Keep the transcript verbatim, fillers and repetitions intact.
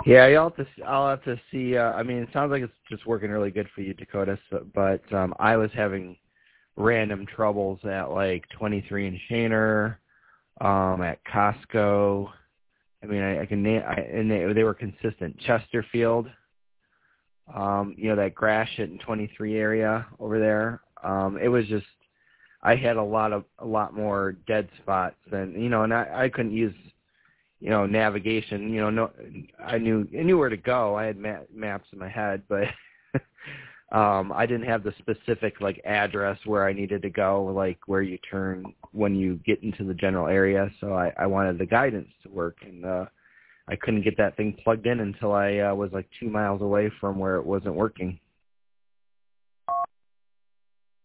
Yeah, you'll have to. I'll have to see. Uh, I mean, it sounds like it's just working really good for you, Dakota. So, but um, I was having random troubles at like twenty-three and Shaner, um, at Costco. I mean, I, I can name, I, and they, they were consistent. Chesterfield, um, you know, that Gratiot and twenty-three area over there. Um, it was just, I had a lot of, a lot more dead spots than, you know, and I, I couldn't use, you know, navigation, you know, no, I knew, I knew where to go. I had ma- maps in my head, but um, I didn't have the specific, like, address where I needed to go, like where you turn when you get into the general area. So I, I wanted the guidance to work, and uh, I couldn't get that thing plugged in until I uh, was like two miles away from where it wasn't working.